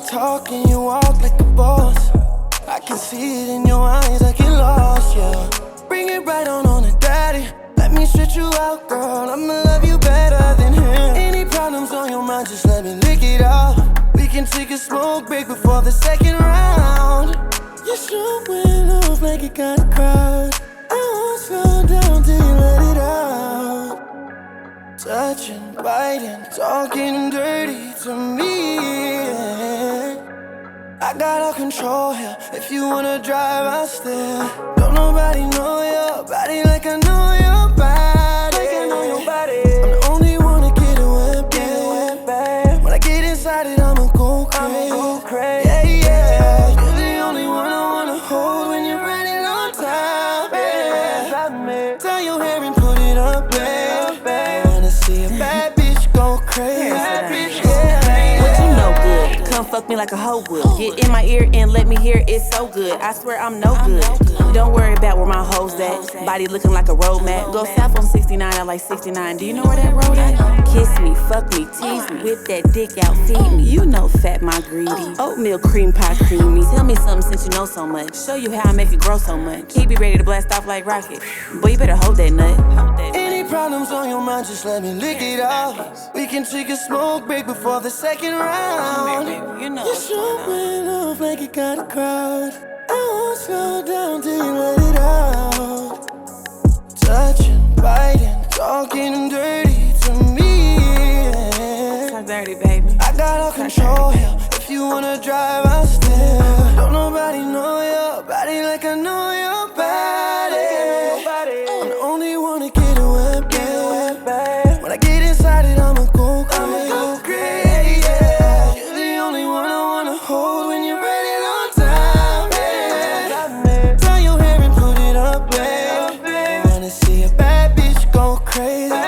talk and you walk like a boss. I can see it in your eyes, I get lost, yeah. Bring it right on the daddy. Let me stretch you out, girl. I'ma love you better than him. Any problems on your mind, just let me lick it off. We can take a smoke break before the second round. You're showing off like you got a crowd. I won't slow down till you let it out. Touching, biting, talking dirty to me. I got all control here. If you wanna drive, I'll steer. Don't nobody know your body like I know your body. Like I know your body. I'm the only one to get it wet, babe. When I get inside it, I'ma go crazy. Yeah, yeah. You're the only one I wanna hold when you're ready on time, babe. Tie your hair and put it up, babe. I wanna see a bad bitch go crazy. What you know good? Come fuck me like a hoe would. Get in my ear and let me hear it's so good. I swear I'm no good. Don't worry about where my hoes at. Body looking like a road map. Go south on 69, I like 69. Do you know where that road at? Kiss me, fuck me, tease me. Whip that dick out, feed me. You know fat my greedy. Oatmeal cream pie creamy. Tell me something since you know so much. Show you how I make it grow so much. He be ready to blast off like rocket. Boy, you better hold that nut. Any problems on your mind, just let me lick it off. We can take a smoke break before the second round. You know You're showing off like you got a crowd. I won't slow down till you let it out. Touching, biting, talking dirty to me. Talk dirty, baby. I got all control here. If you wanna drive, I'll steer. Don't nobody know your body like I know your body. I'm the only one to get it wet, babe. When I get inside it, I'ma go crazy. Yeah. You're the only one I wanna hold when you're ready on time, babe. Tie your hair and put it up, babe. I wanna see a bad bitch go crazy.